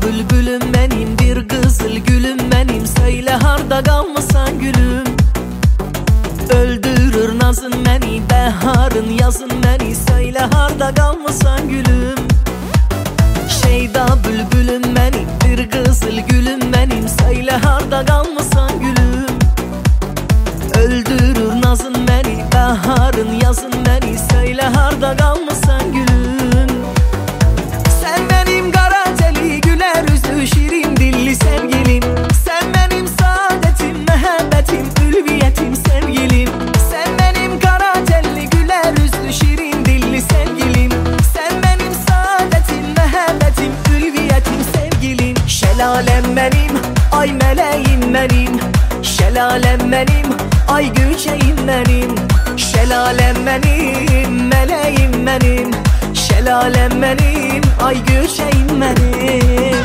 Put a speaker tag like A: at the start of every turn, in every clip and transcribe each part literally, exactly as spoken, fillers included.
A: bülbülüm benim, bir kızıl gülüm benim. Söyle harda kalmısan gülüm. Öldürür nazın beni, baharın yazın beni. Söyle harda kalmısan gülüm. Şeyda bülbülüm benim, bir kızıl gülüm benim. Söyle harda kalmısan gülüm. Öldürür nazın beni, baharın yazın beni. Söyle harda kalmısan gülüm. Sen benim kara teli, güler yüzlü, şirin dilli sevgilim. Sen benim saadetim, muhabbetim, ülviyetim, sevgilim. Sen benim kara telli, güler yüzlü, şirin dilli sevgilim. Sen benim saadetim, muhabbetim, ülviyetim, sevgilim. Şelalem benim, ay meleğim benim. Şelalem benim, ay gülçeğim benim. Şelalem benim, meleğim benim. Şelalem benim, ay gülçeğim benim.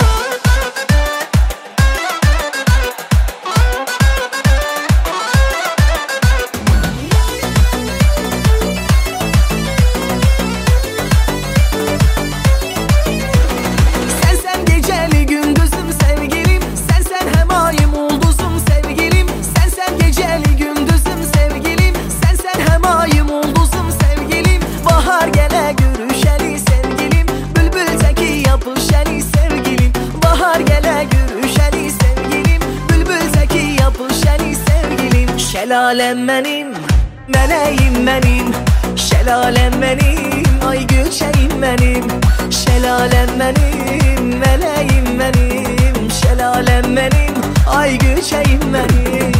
A: Sen sen geceli gündüzüm sevgilim. Sen sen hem ayım ulduzum sevgilim. Sen sen geceli gündüzüm sevgilim. Sen sen hem ayım ulduzum sevgilim. Bahar gele görüşeli sevgilim. Bülbül teki yapışeli sevgilim. Bahar gele görüşeli sevgilim. Bülbül teki yapışeli sevgilim. Şelalem benim, meleğim benim. Şelalem benim, ay gülçeğim benim. Şelalem benim, meleğim benim. Şelalem benim, ay gülçeğim benim.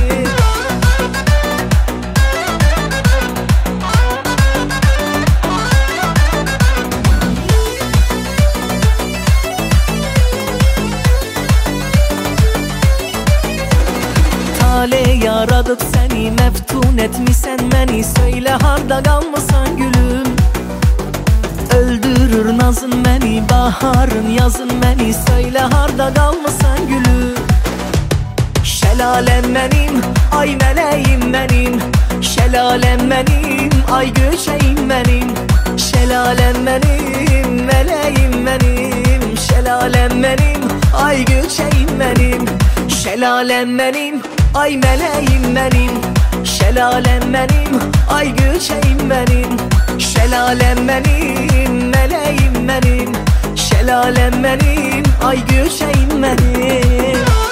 A: Tale yaradıp seni, meftun etmişsen beni. Söyle harda kalmısan gülüm. Öldürür nazın beni, baharın yazın beni. Söyle harda kalmısan gülüm. Şelalem benim, ay meleğim benim. Şelalem benim, ay gülçeğim benim. Şelalem benim, meleğim benim. Şelalem benim, ay gülçeğim benim. Şelalem benim, ay meleğim benim. Şelalem benim, ay gülçeğim benim. Şelalem benim, meleğim benim. Şelalem benim, ay gülçeğim benim.